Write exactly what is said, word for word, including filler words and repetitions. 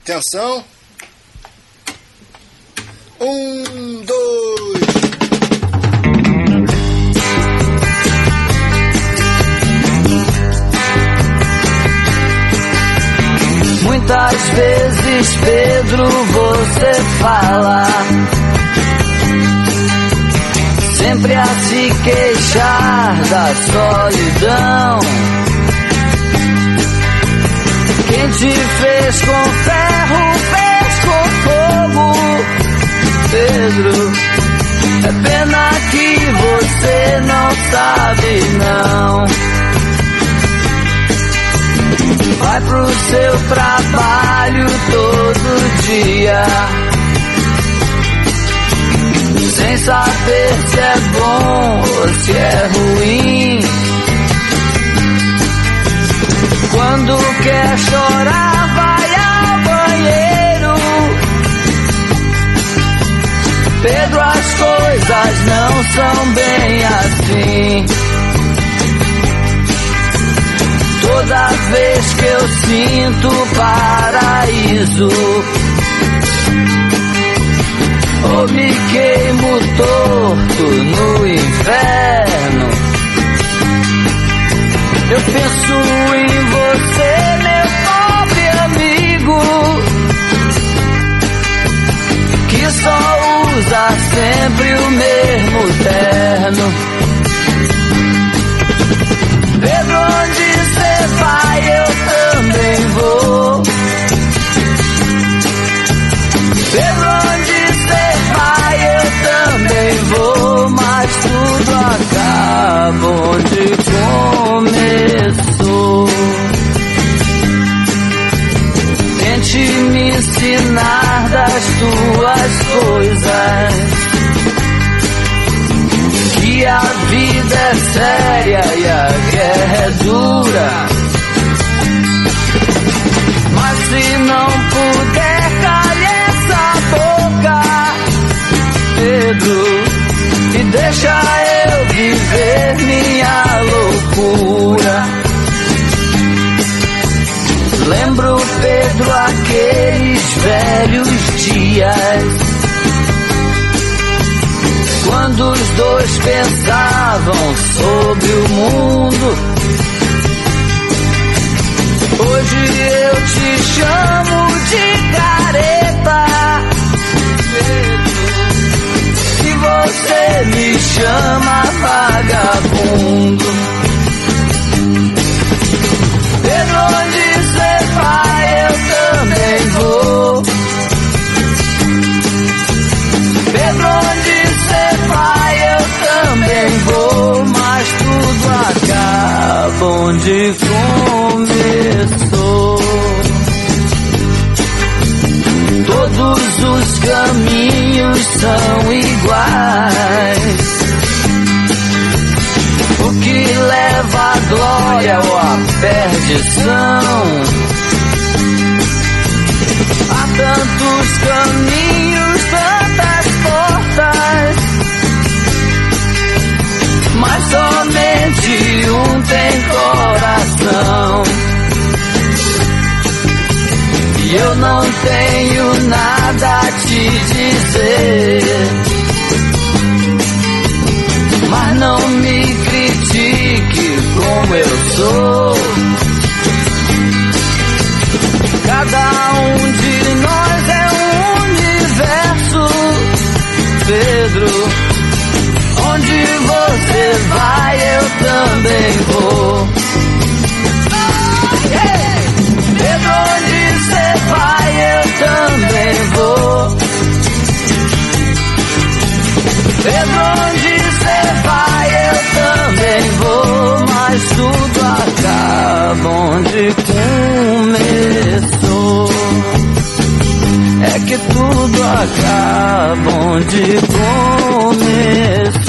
Atenção. Um, dois. Muitas vezes, Pedro, você fala, sempre a se queixar da solidão. Quem te fez com ferro, fez com fogo, Pedro. É pena que você não sabe, não. Vai pro seu trabalho todo dia, sem saber se é bom ou se é ruim. Quando quer chorar, vai ao banheiro. Pedro, as coisas não são bem assim. Toda vez que eu sinto paraíso, ou me queimo torto no inferno, eu penso em você, meu pobre amigo, que só usa sempre o mesmo terno. Pedro, onde você vai, eu também vou. Pedro, onde você vai, eu também vou. Mas tudo acaba onde começou. Tente me ensinar das tuas coisas, que a vida é séria e a guerra é dura. Mas se não puder, calhe essa boca, Pedro, e deixa eu viver minha loucura. Lembro, Pedro, aqueles velhos dias, quando os dois pensavam sobre o mundo. Hoje eu te chamo de careta, e você me chama vagabundo. Pedro, onde você vai, eu também vou. Pedro, onde você vai, eu também vou. Mas tudo acaba onde começou. Todos os caminhos são iguais. O que leva à glória ou à perdição? Há tantos caminhos, tantas portas, mas somente um tem coração. E eu não tenho nada a te dizer, mas não me critique como eu sou. Cada um de nós é um universo, Pedro. Onde você vai, eu também vou. Pedro, onde você vai, eu também vou. Pedro, onde você vai, eu também vou. Mas tudo acaba onde começou. É que tudo acaba onde começou.